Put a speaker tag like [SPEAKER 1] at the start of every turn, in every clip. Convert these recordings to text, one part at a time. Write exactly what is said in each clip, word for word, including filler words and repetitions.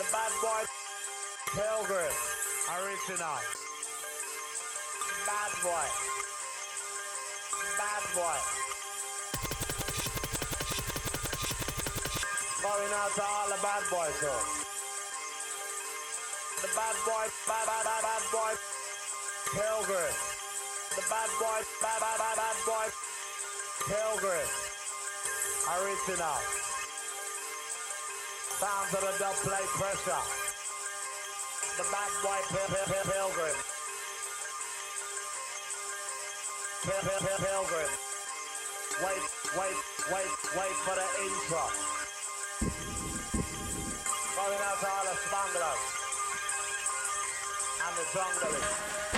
[SPEAKER 1] Bad Boy Pilgrim original. Bad Boy. Bad Boy. Going out to all the bad boys, so. The Bad Boy, bad, bad, bad, bad Boy Pilgrim. The Bad Boy, bad, bad, bad, bad Boy Pilgrim original. Sounds of the dub play pressure. The Bad Boy Pil Pil Pil Pilgrim. Pil Pil Pil Pilgrim. Wait, wait, wait, wait for the intro. Going out to all the spanglers and the junglers.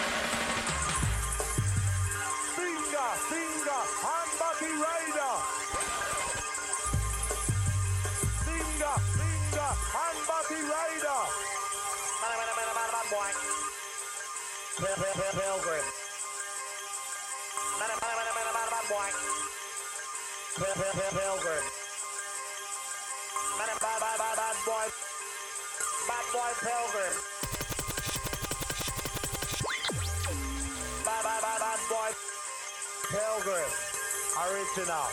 [SPEAKER 1] Finger, finger, and Bucky Rider. Finger, finger, and Bucky Rider. Man, man, man, man, man, boy. Pil Pil Pil Pilgrim. Man, man, man, man, man, man, man, boy. Pil Pil Pil Pilgrim. Man, bad, bad, bad, bad boy. Bad Boy Pilgrim. Bad, bad, bad, bad Boy Pilgrim original.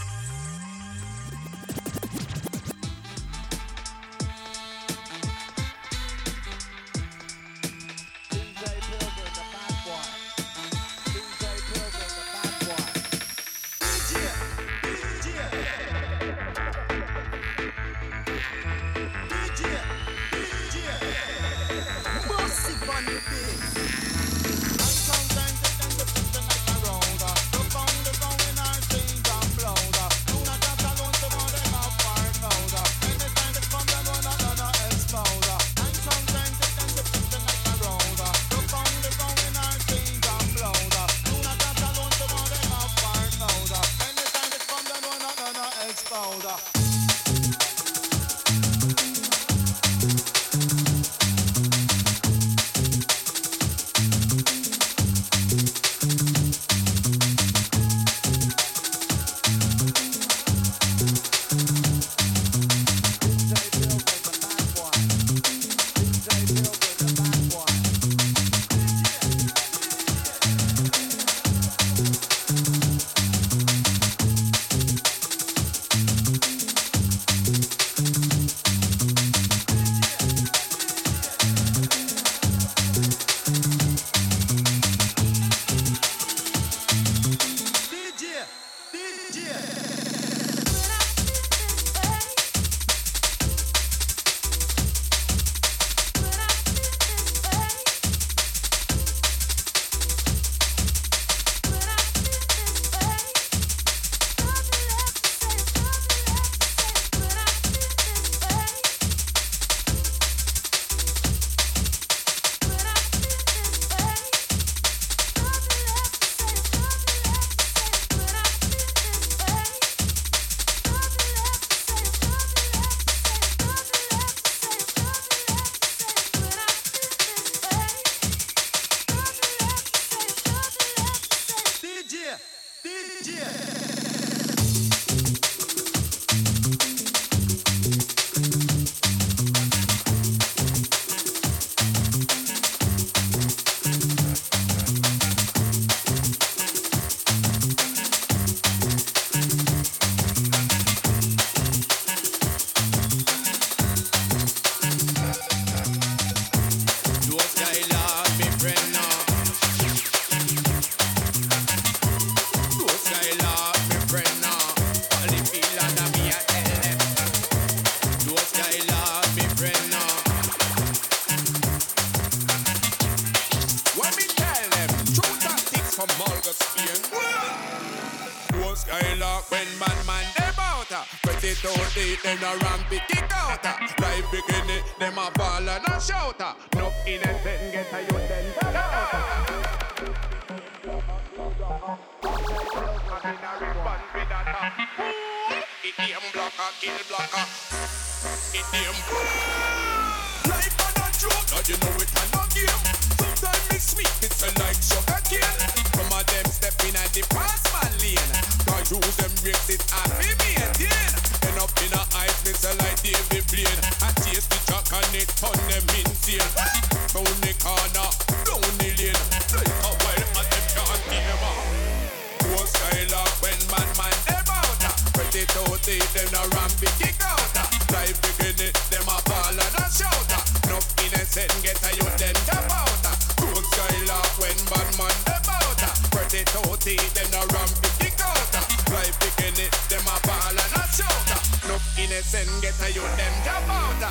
[SPEAKER 2] Them a ramp it, kick out. Life beginning, them a ball and a shout. No innocent get a youth then tell out. Idiom blocker, kill blocker. Idiom. Life and a joke, now you know it and a game. Sometimes it's sweet, it's a like sugar cane. Some of them step in at the past man lane. Cause use them breaks it and be maintain. Up in a ice, miss a light David Blaine. I taste the chalk and it round the corner, down the lane, like a wild and them can't tame her. Go Skylark when man man them out. Pretty tooty, them a rampy kick out. Life beginning, them a ball and a shout. No innocent get a youth them jump out. Go Skylark when man man them out. Pretty tooty, them a rampy kick out. Life beginning, them a ball and a shout. No innocent get a youth them jump out.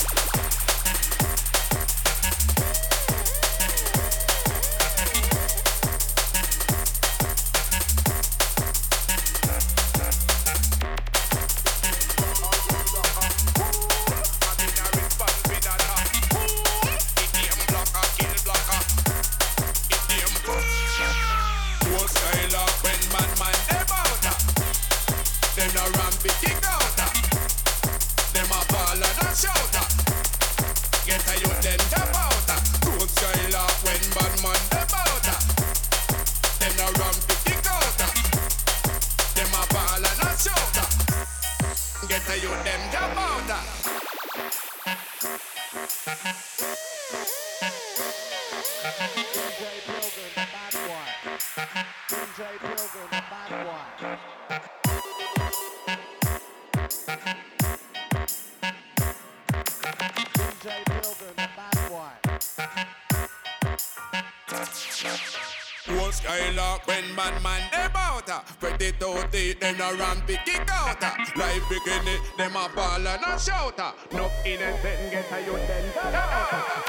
[SPEAKER 2] Skylark when man man them out. Pretty tooty, them a rampy kick out. Life beginning, them a ball and a shout. No innocent get a youth them get out.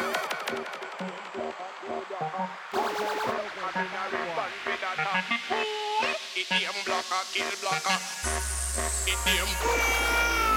[SPEAKER 2] It damn blocker, kill blocker. It damn.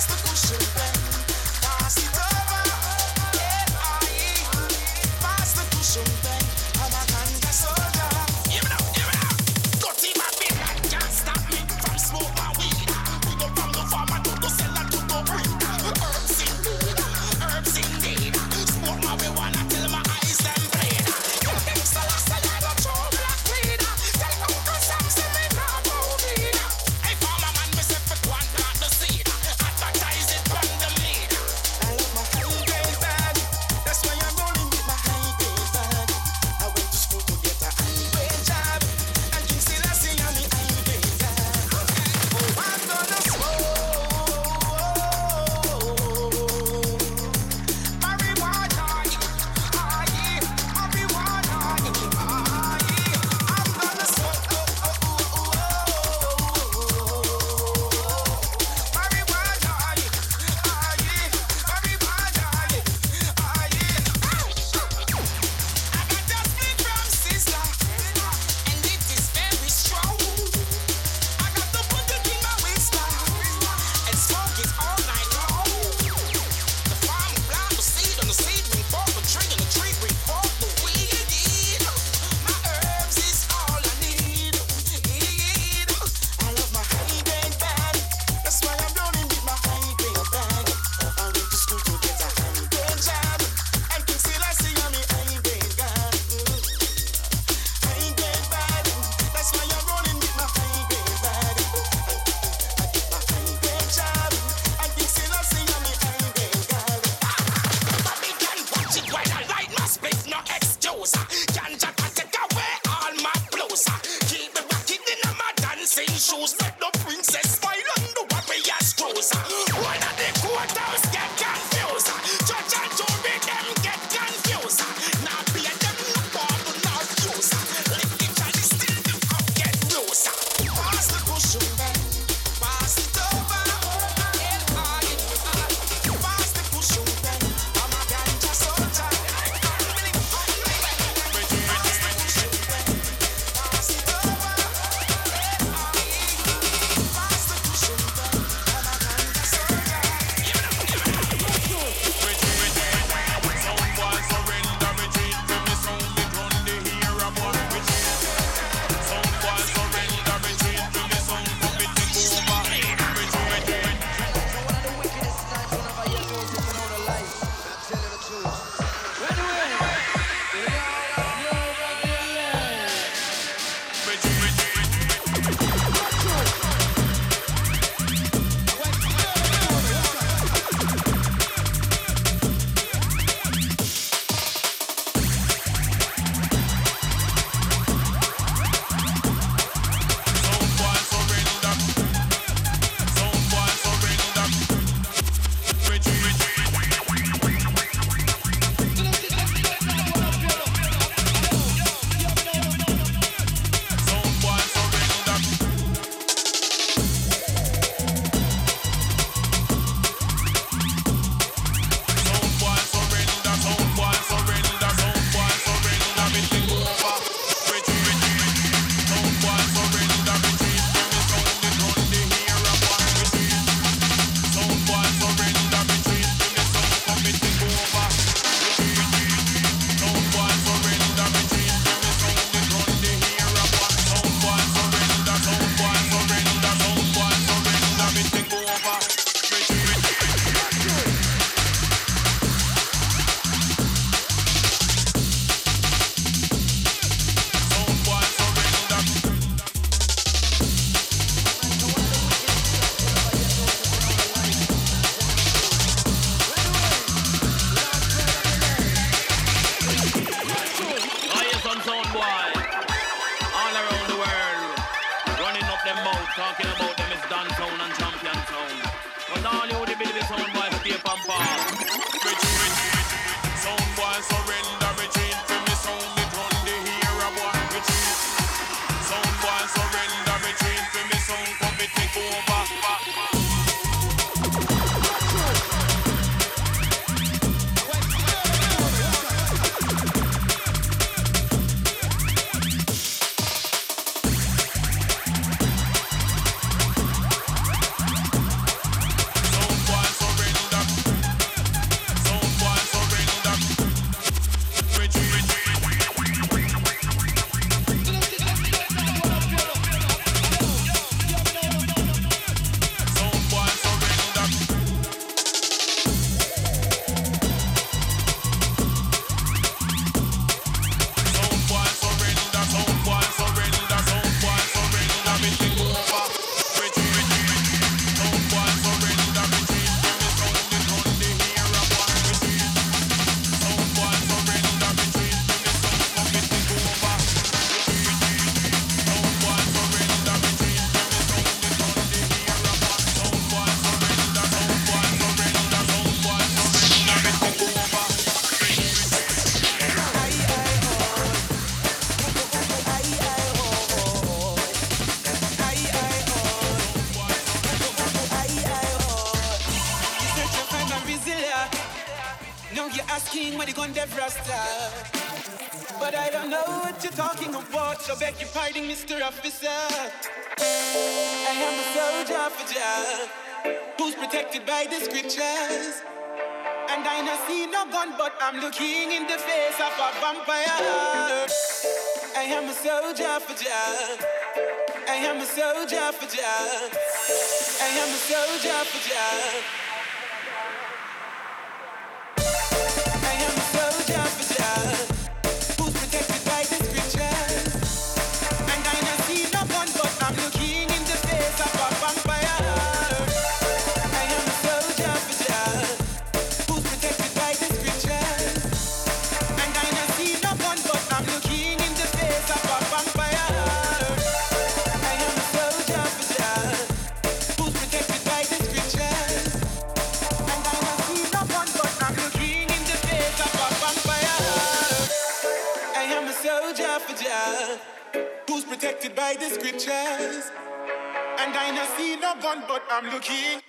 [SPEAKER 3] all you the baby sound boy stay from far.
[SPEAKER 2] Retreat, sound boy surrender, retreat from me sound me run the hero boy. Retreat, sound boy surrender, retreat from me sound come me take over.
[SPEAKER 4] So beg your pardon, Mister Officer. I am a soldier for Jah, who's protected by the scriptures. And I no see no gun, but I'm looking in the face of a vampire. I am a soldier for Jah. I am a soldier for Jah. I am a soldier for Jah. I am a soldier for Jah. Who's protected by the scriptures, and I no see no gun, but I'm looking.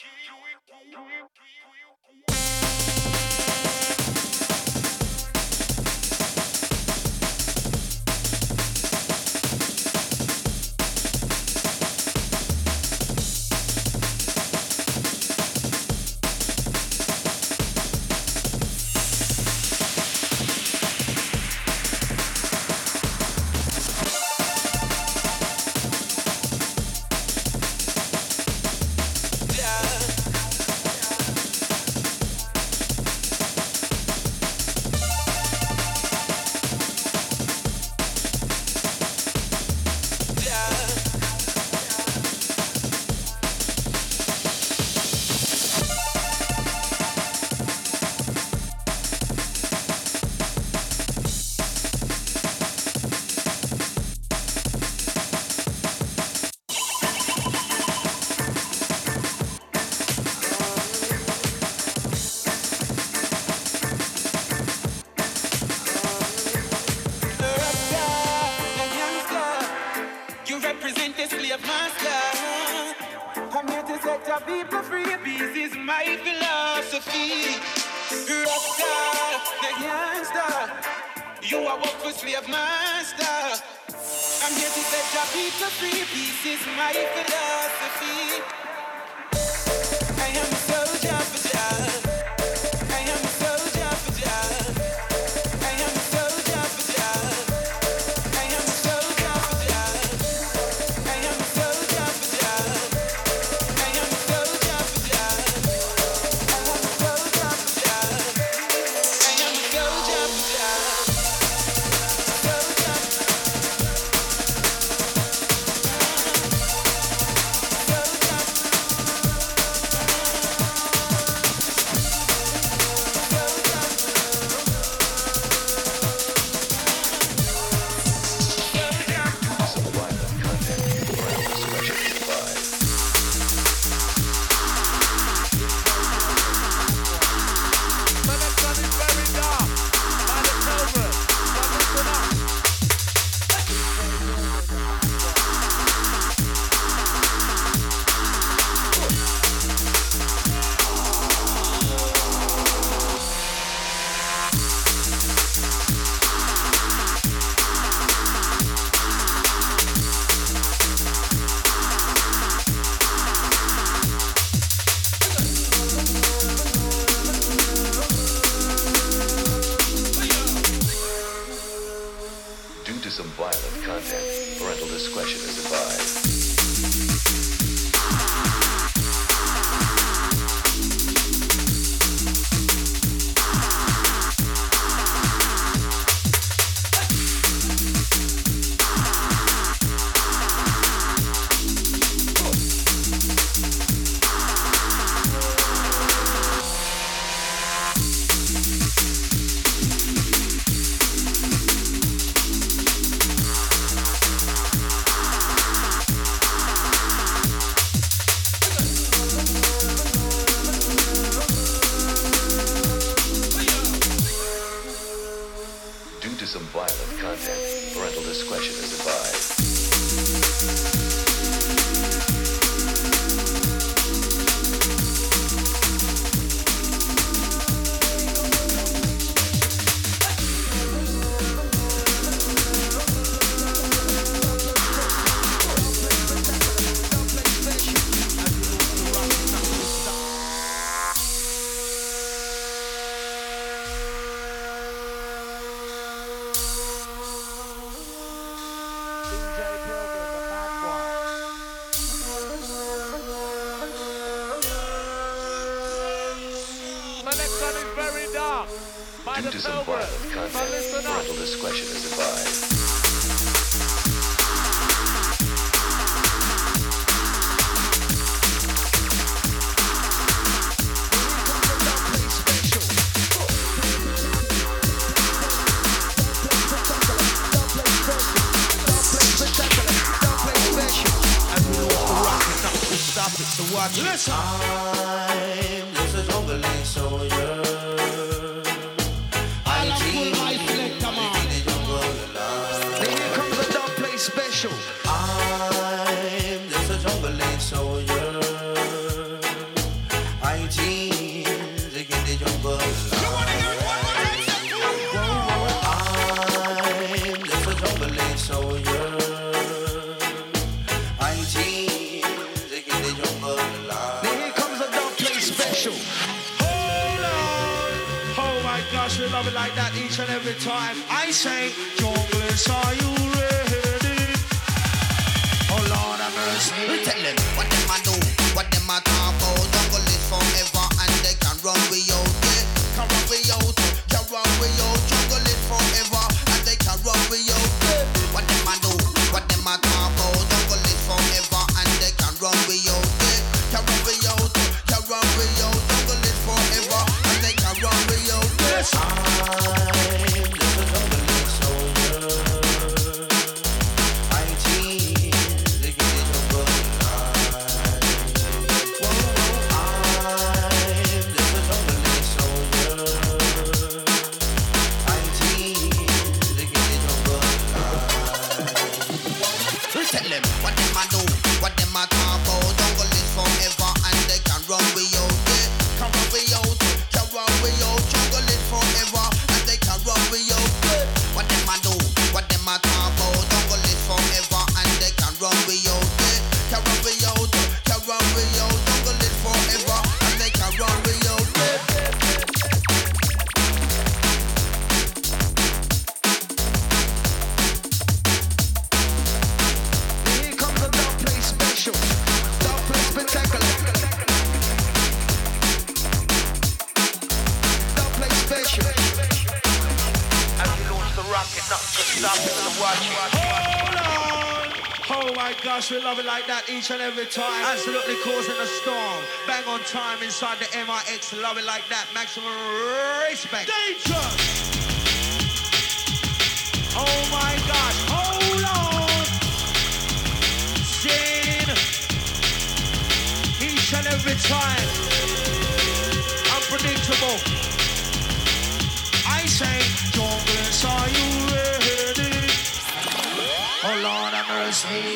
[SPEAKER 4] People free, peace is my philosophy. Rasta, the gangster, you are work for slave master. I'm here to set your people free, peace is my philosophy. I am a soldier for Jah. I am a soldier for Jah. I am a soldier for Jah. I am a soldier for Jah. I am a soldier for Jah.
[SPEAKER 5] discretion is advised. Some violent content. Parental discretion is advised. Due to some violent content, parental discretion is advised.
[SPEAKER 4] So watch it. Listen. I'm just a juggling soldier. Special. I'm just a juggling soldier. I team to get the jungle. I'm just a juggling soldier. I team to get the jungle. Here comes a dub play special. Hold on. Oh my gosh, we love it like that each and every time. I say, junglers, are you ready?
[SPEAKER 6] We tell them what them a do, what them a talk about. Jungle is forever and they can run we out. Yeah, can run we out, can run we out. Jungle is forever and they can run we out. Yeah, what them a do, what them a talk about. Jungle is forever and they can run we out. Yeah, can run we out, can run we out. Jungle is forever and they can run we out. Yes, I'm just a juggling soldier. I team. Tell them what them a do, what them a talk about. Jungle is forever and they can run we out. Yeah, can run we out, can run we out. Jungle is forever and they can run we out. Yeah, what them a do, what them a talk about. Jungle is forever and they can run we out. Yeah, can run we out, can run we out. Jungle is forever and they can run we out. Yeah.
[SPEAKER 4] Oh my gosh, we love it like that each and every time. Absolutely causing a storm. Bang on time inside the M I X. Love it like that. Maximum respect. Danger! Oh my gosh, hold on! Sin! Each and every time. Unpredictable. I say, junglers, are you ready? Oh Lord have mercy.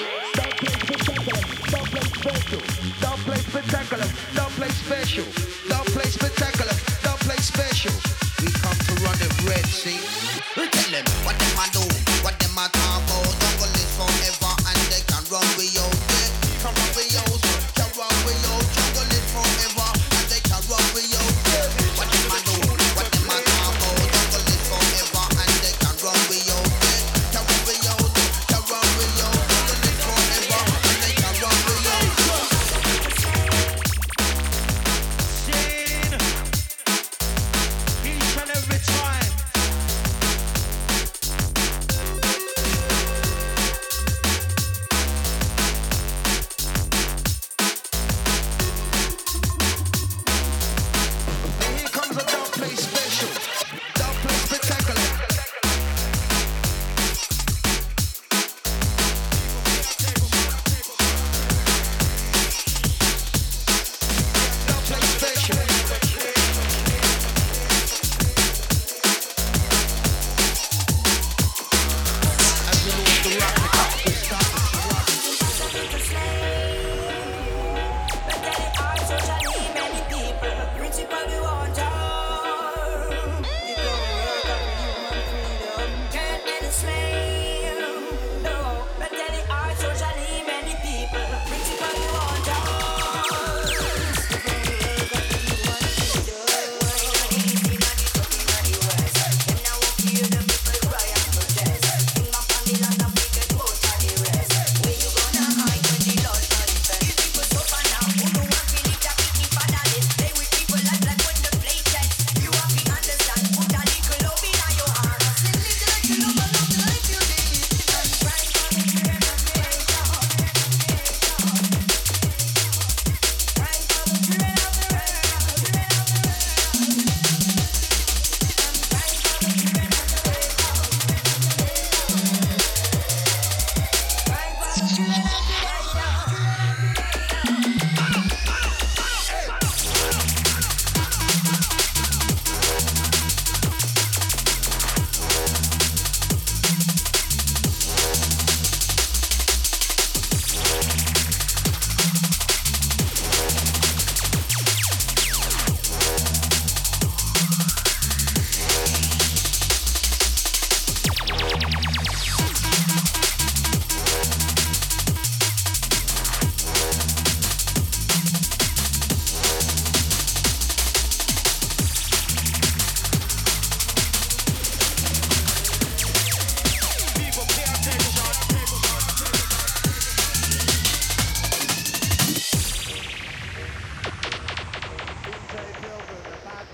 [SPEAKER 4] Don't play spectacular. Don't play special. Don't play spectacular. Don't play special. We come to run the Red Sea.
[SPEAKER 6] We tell them what them a do, what them a talk about. Jungle is forever and they can run we out. Yeah, can run we out, can run we out. Jungle is forever and they can run we out. Yeah, what them a do, what them a talk about. Jungle is forever and they can run we out. Yeah, can run we out, can run we out. Jungle is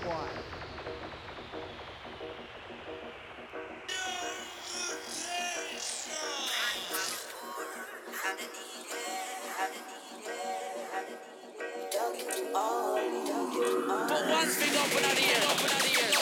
[SPEAKER 1] boy.
[SPEAKER 3] Put one thing up in the air, up in the air.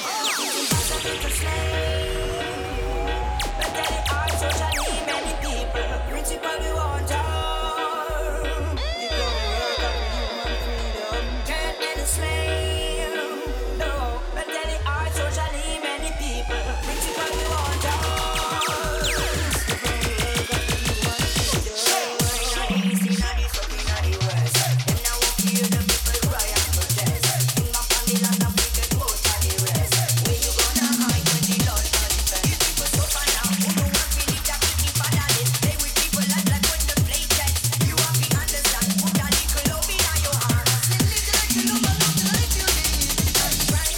[SPEAKER 7] But then it are socially many people. Principal we want all. You go work up human freedom. Can't enslave. No, but then it are socially many people. Principal we want all. You go work up human freedom. Inna the east, inna the south, inna the west. Them now walk here, them people cry and protest. King up on the land of wicked most of the rest. Where you gonna hide when the Lord manifest? These people suffer now, who don't want to live that wicked fatherless. Play with people like like when they play chess. You have to understand, put a little love in your heart. Send it like you love, love like you need. That's right.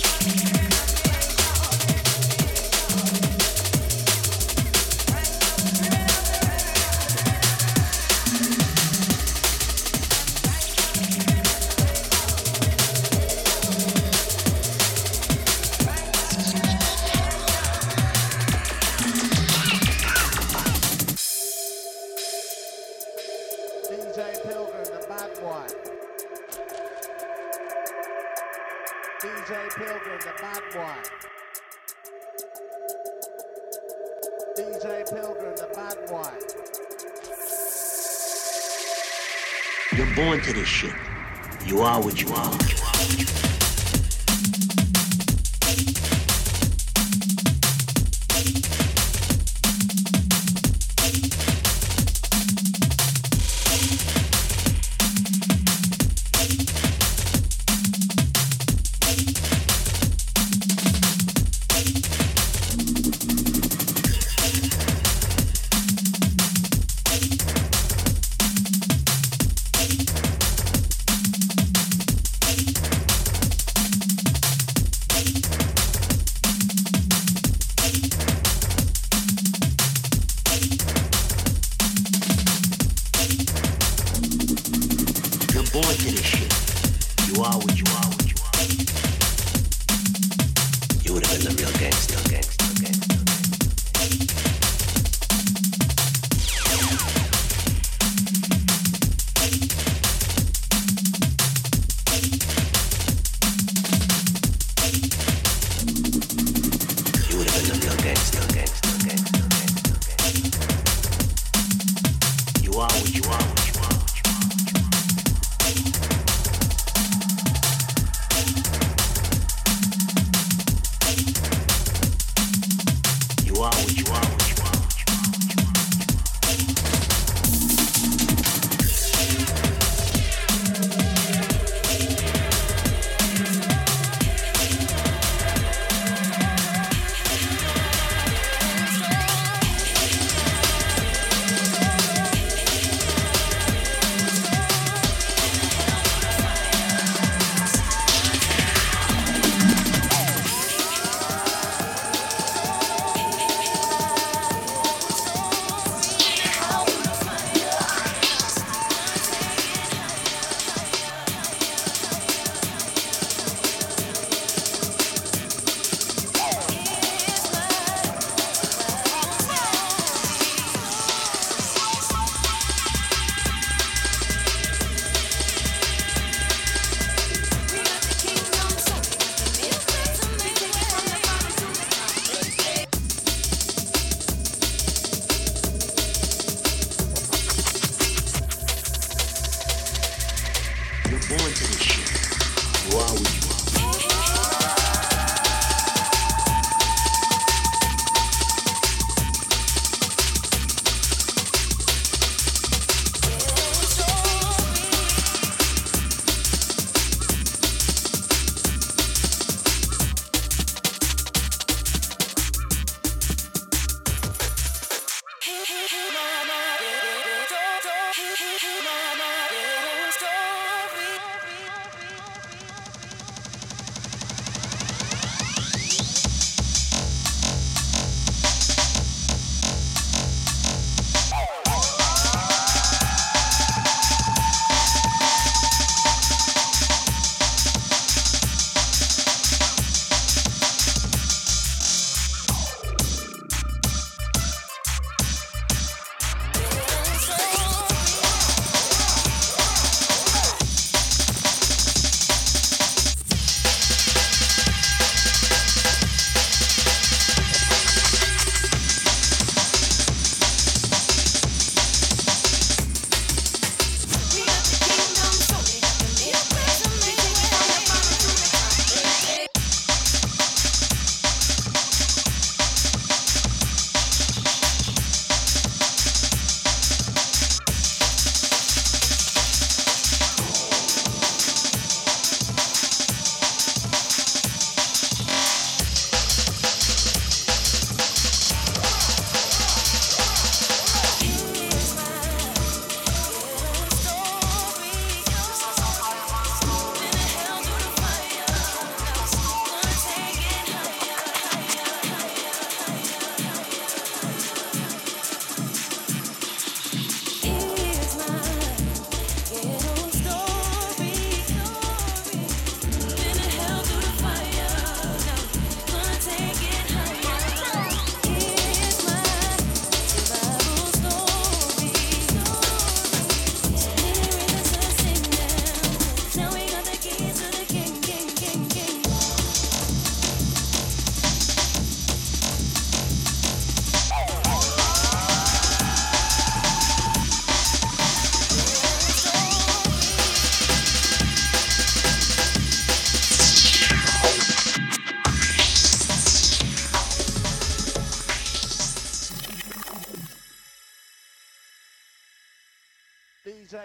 [SPEAKER 1] D J Pilgrim, the bad boy. D J Pilgrim, the bad boy. D J Pilgrim, the bad boy.
[SPEAKER 8] You're born to this shit. You are what you are. You're born to this shit. You are what you are, what you are. You would have been the real gangster, gangster, gangster. You would have been the real gangster, gangster, gangster, gangster, gangster. You are what you are, what you are, what you are, what you are. You are what you are, what you are, what you are, what you are. You're born to this shit. You are what you are.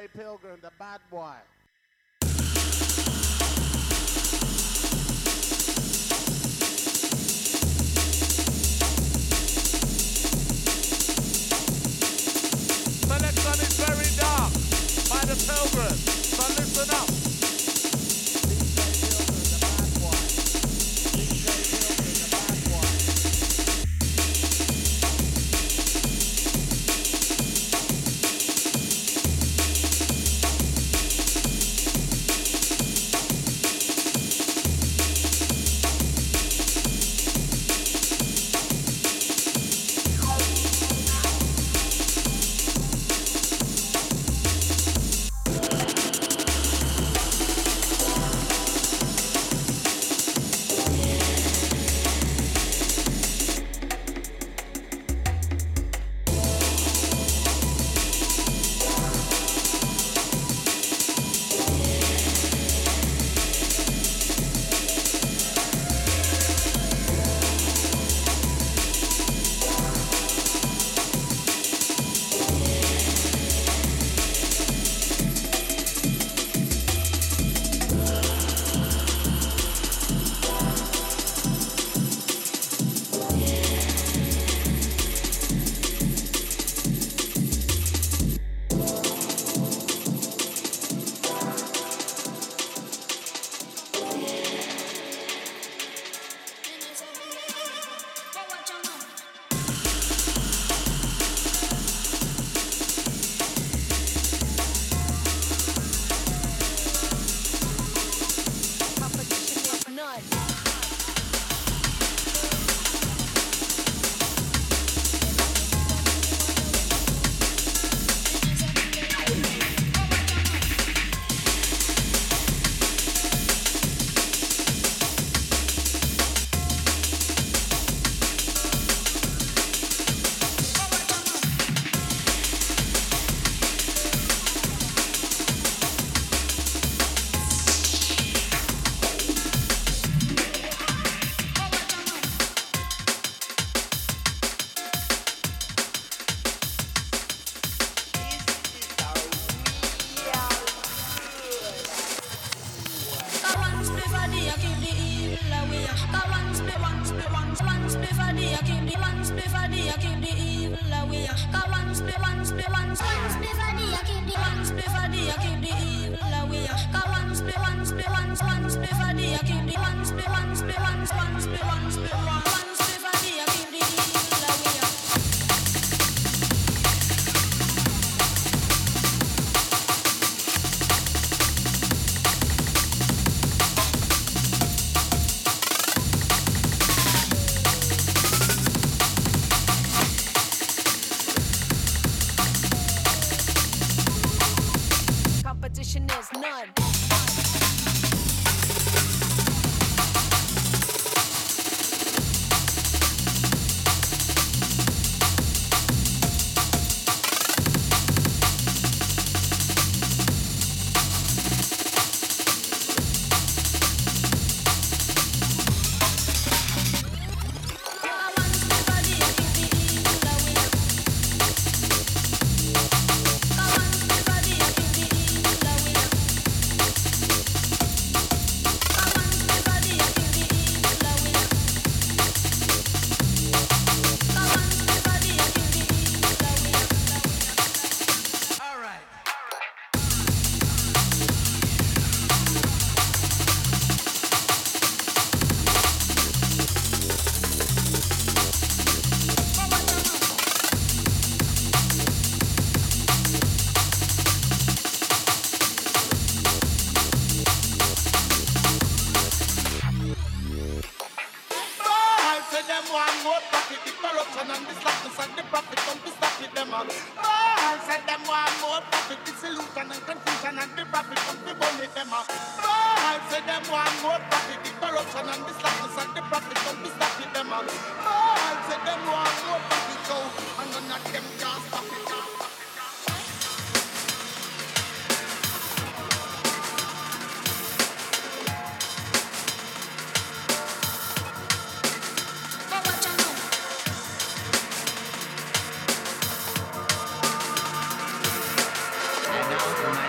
[SPEAKER 1] J Pilgrim, the bad boy.
[SPEAKER 9] Selection is very dark by the Pilgrim, so listen up.
[SPEAKER 10] From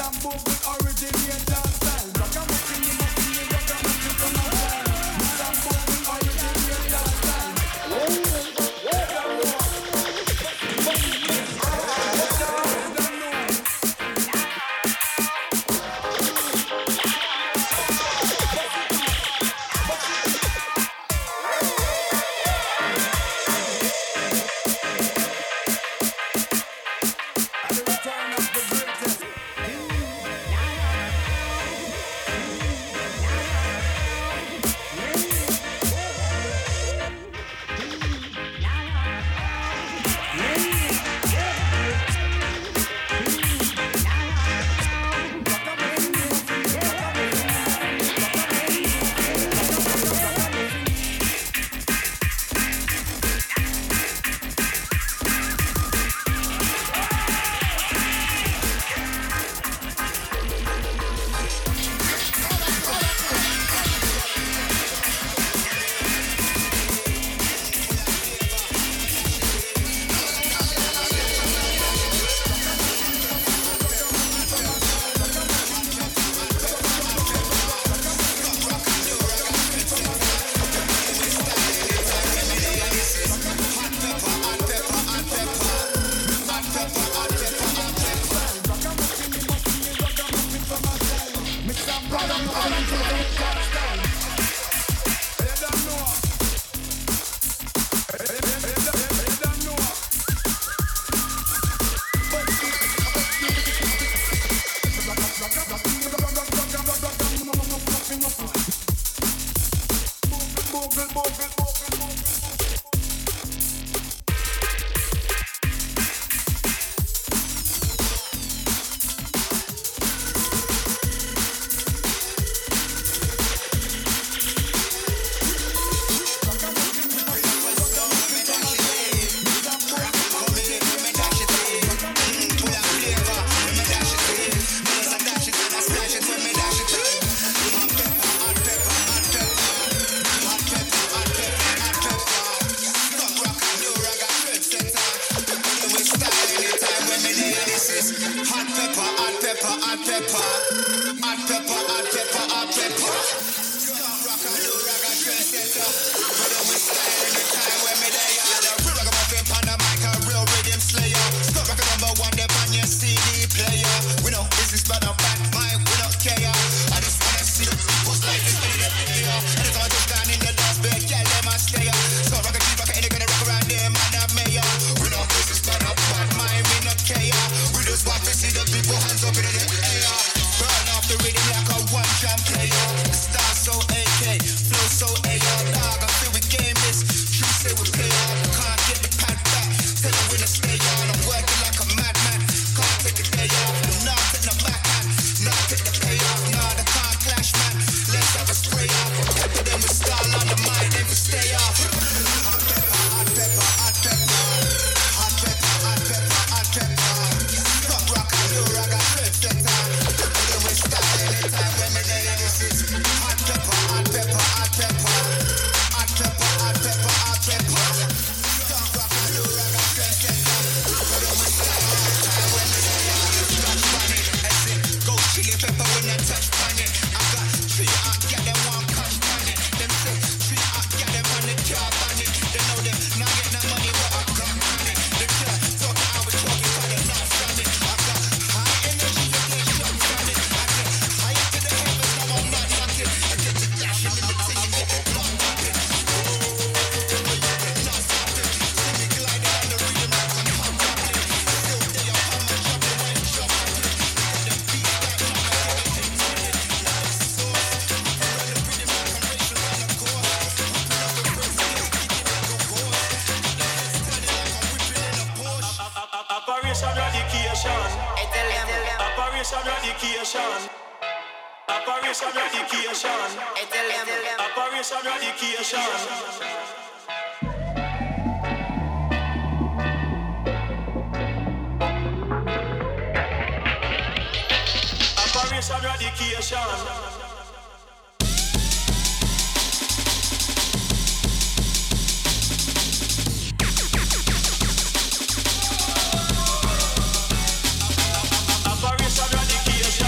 [SPEAKER 10] Operation Eradication.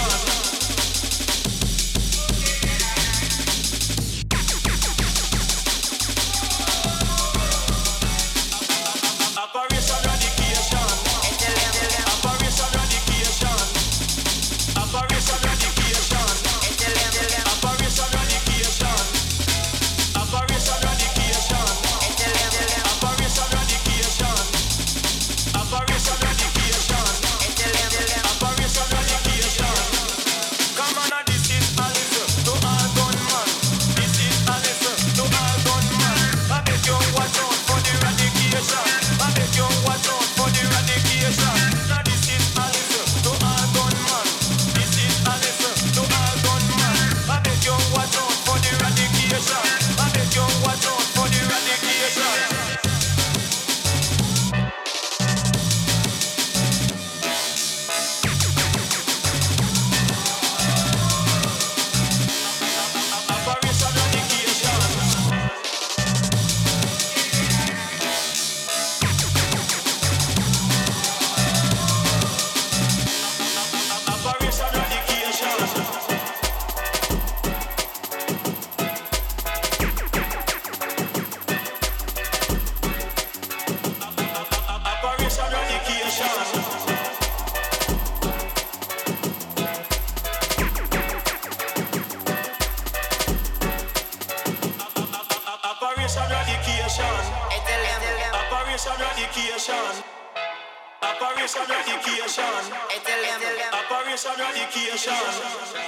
[SPEAKER 4] eradication. Operation eradication. Operation eradication.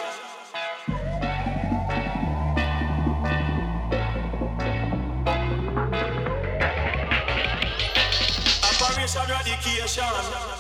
[SPEAKER 4] Operation eradication.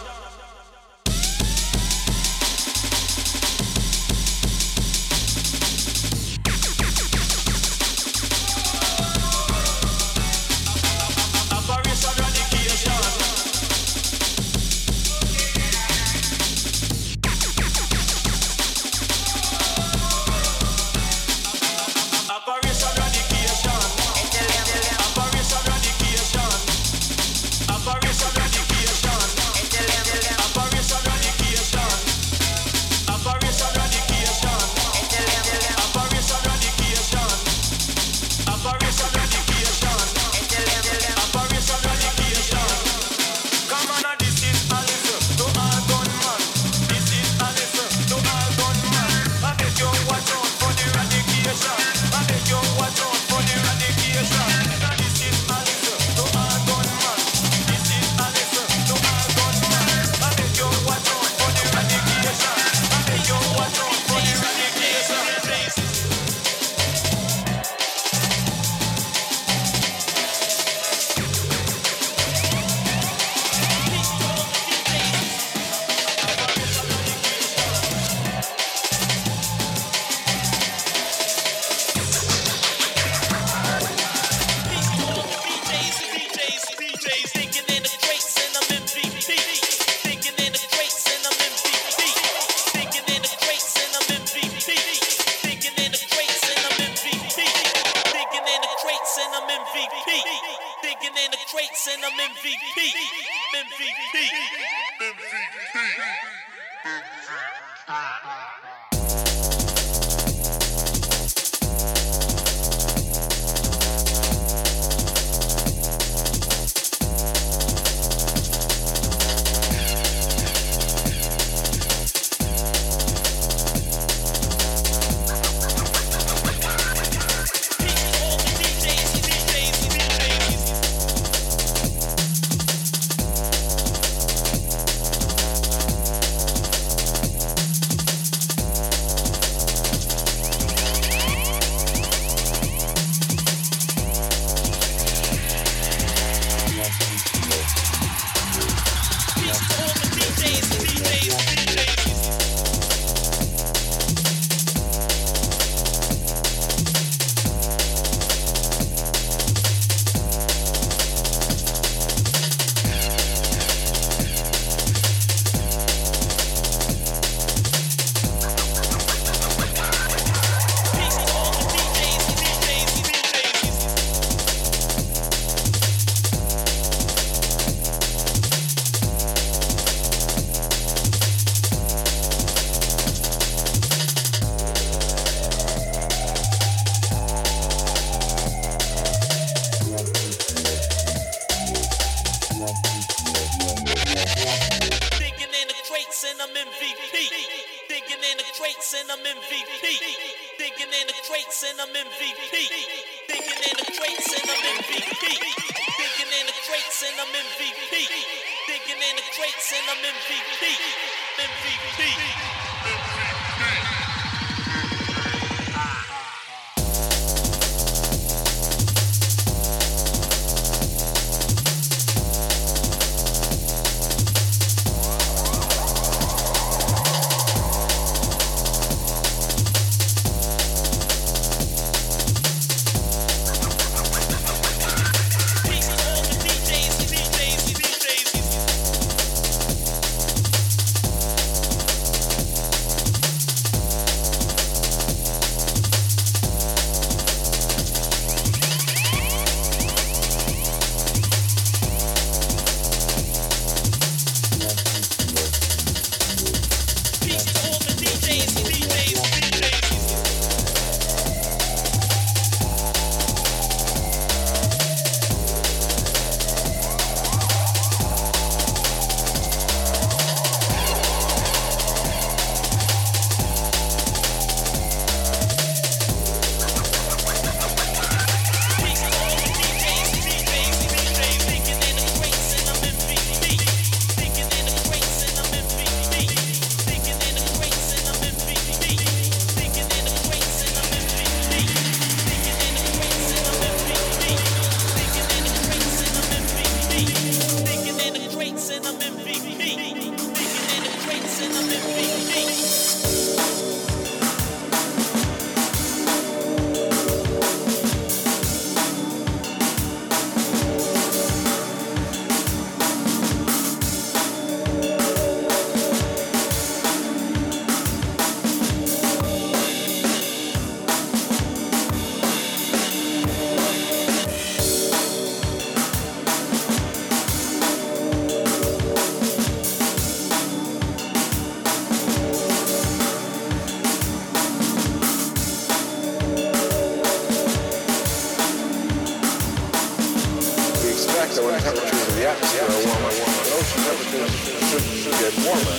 [SPEAKER 10] atmosphere will warm up, the ocean temperatures should, should get warmer.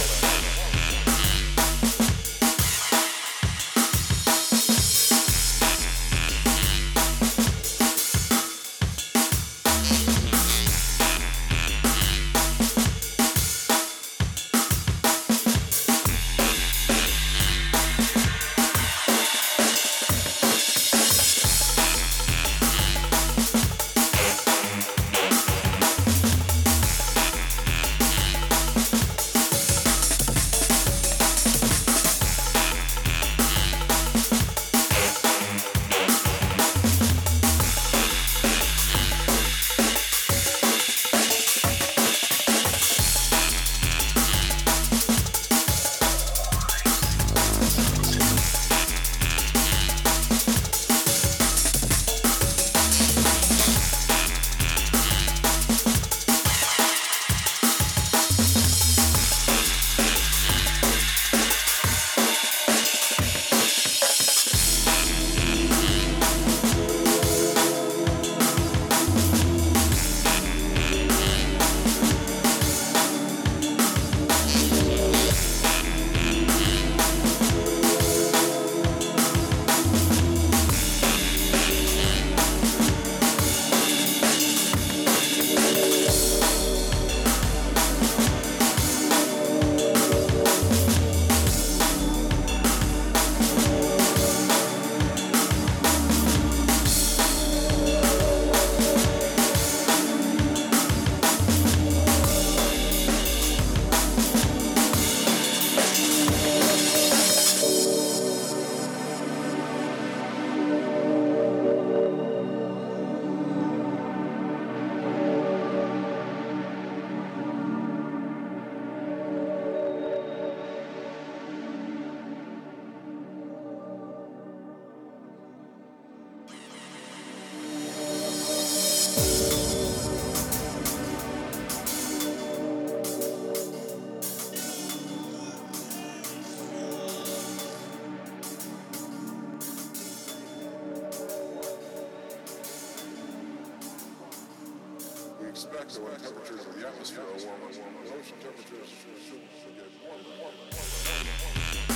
[SPEAKER 10] Expect the temperatures of the atmosphere will warm up, the ocean temperatures should, should get warmer.